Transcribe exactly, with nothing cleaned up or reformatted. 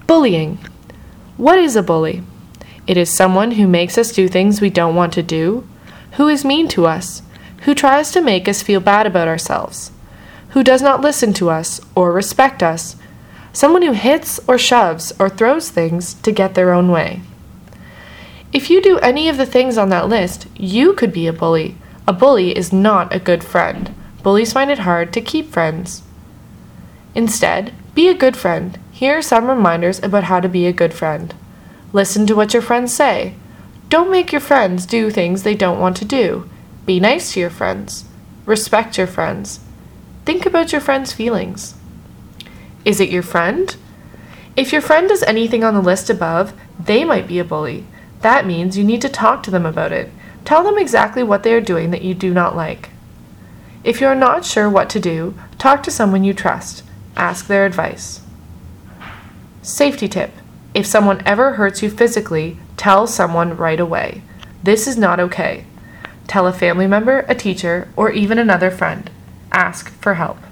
Bullying. What is a bully? It is someone who makes us do things we don't want to do, who is mean to us, who tries to make us feel bad about ourselves, who does not listen to us or respect us, someone who hits or shoves or throws things to get their own way. If you do any of the things on that list, you could be a bully. A bully is not a good friend. Bullies find it hard to keep friends. Instead, be a good friend. Here are some reminders about how to be a good friend. Listen to what your friends say. Don't make your friends do things they don't want to do. Be nice to your friends. Respect your friends. Think about your friends' feelings. Is it your friend? If your friend does anything on the list above, they might be a bully. That means you need to talk to them about it. Tell them exactly what they are doing that you do not like. If you are not sure what to do, talk to someone you trust. Ask their advice. Safety tip. If someone ever hurts you physically, tell someone right away. This is not okay. Tell a family member, a teacher, or even another friend. Ask for help.